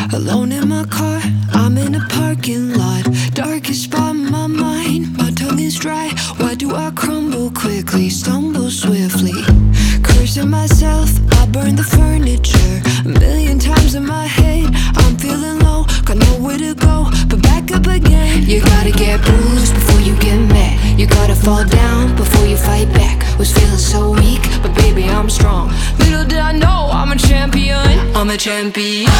Alone in my car, I'm in a parking lot. Darkest spot in my mind, my tongue is dry. Why do I crumble quickly, stumble swiftly? Cursing myself, I burn the furniture. A million times in my head, I'm feeling low, got nowhere to go, but back up again. You gotta get bruised before you get mad. You gotta fall down before you fight back. Was feeling so weak, but baby I'm strong. Little did I know I'm a champion. I'm a champion.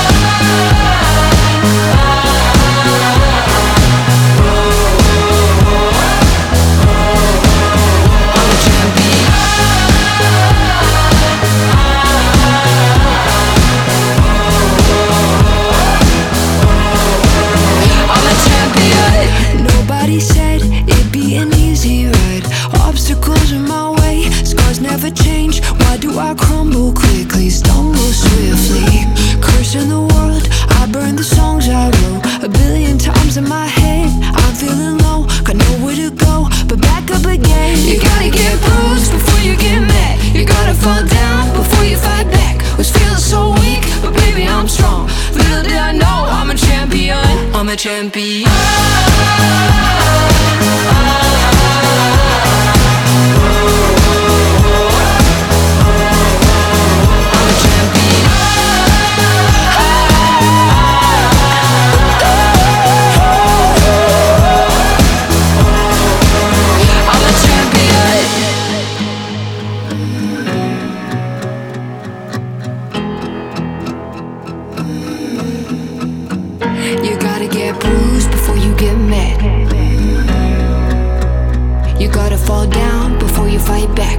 Nobody said it'd be an easy ride. Obstacles in my way, scars never change. Why do I crumble quickly, stumble swiftly? Cursing the world, I burn the songs I wrote. A billion times in my head, I'm feeling low, got nowhere to go, but back up again. You gotta get bruised before you get mad. You gotta fall down before you fight back. Was feeling so weak, but baby I'm strong. Little did I know I'm a champion. I'm a champion. You gotta get bruised before you get mad. You gotta fall down before you fight back.